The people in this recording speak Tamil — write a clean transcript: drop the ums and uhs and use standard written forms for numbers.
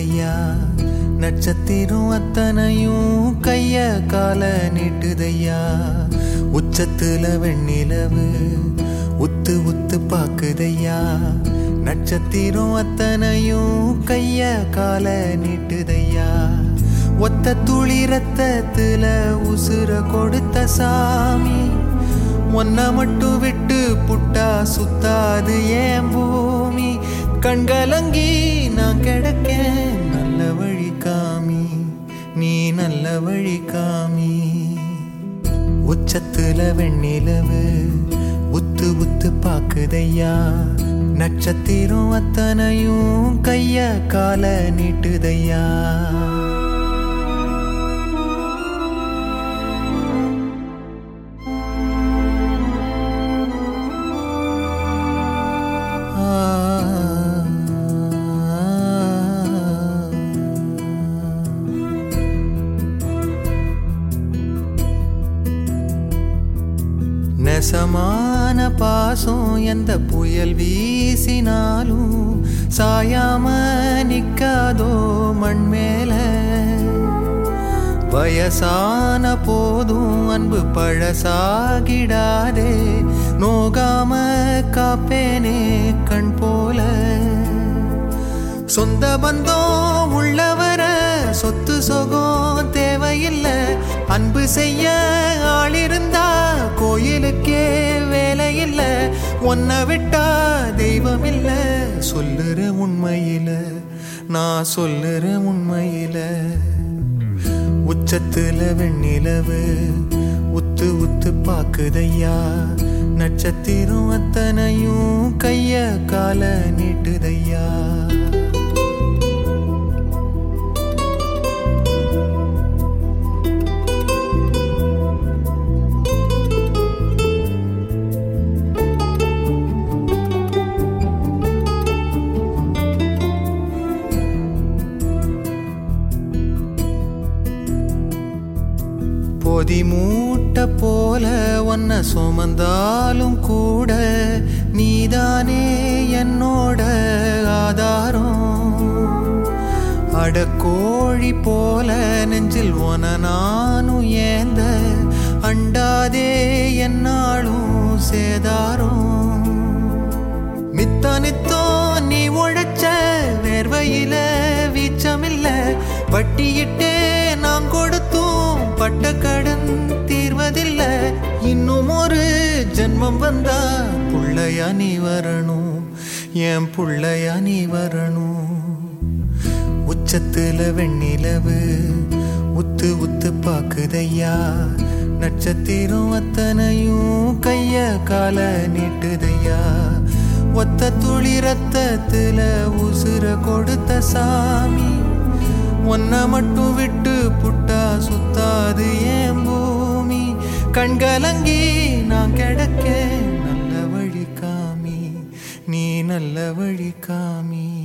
நீட்டுதையா நட்சத்திரம் அத்தனையும் கைய கால நீட்டுதையா உச்சத்துல வெண்ணிலவு உத்து உத்து பாக்குதையா நட்சத்திரம் அத்தனையும் கைய கால நீட்டுதையா ஒத்த துளி ரத்தத்துல உசுர கொடுத்த சாமி ஒன்ன மட்டும் விட்டு புட்டா சுத்தாது ஏன் பூமி கண்கலங்கி நான் கிடக்கேன் நல்ல வழி காமி நீ நல்ல வழி காமி உச்சத்துல வெண்ணிலவு உத்து உத்து பாக்குதையா நட்சத்திரம் அத்தனையும் கைய கால நீட்டுதையா நெசமான பாசம் எந்த புயல் வீசினாலும் சாயாம நிக்காதோ மண் மேல வயசான போதும் அன்பு பழசாகிடாதே நோகாம காப்பேனே கண் போல சொந்த பந்தம் உள்ளவர சொத்து சொகம் தேவையில்லை அன்பு செய்ய ஆளிருந்தா கோயிலுக்கே வேலை இல்லை ஒன்ன விட்டா தெய்வம் இல்லை சொல்லுற உண்மையில நான் சொல்லுற உண்மையில உச்சத்துல வெண்ணிலவு உத்து உத்து பாக்குதையா நட்சத்திரம் அத்தனையும் கைய கால நீட்டுதையா பொதி மூட்டை போல ஒன்ன சுமந்தாலும் கூட நீதானே என்னோட ஆதாரம் அடக்கோழி போல நெஞ்சில் ஒன நானும் ஏந்த அண்டாதே என்னாலும் சேதாரம் மித்தனித்தோ நீ உழைச்ச வேர்வையில வீச்சமில்ல வட்டியிட்டே நான் கொடுத்தோம் பட்ட கடன் தீர்வதில்லை இன்னும் ஒரு ஜென்மம் வந்தா புள்ளையா நீ வரணும் என் புள்ளையா நீ வரணும் உச்சத்துல வெண்ணிலவு உத்து உத்து பாக்குதையா நட்சத்திரம் அத்தனையும் கைய கால நீட்டுதையா ஒத்த துளி ரத்தத்துல உசுர கொடுத்த சாமி ஒன்ன மட்டும் விட்டு புட்டா சுத்தாது ஏன் பூமி கண்கலங்கி நான் கிடக்கேன் நல்ல வழி காமி நீ நல்ல வழி காமி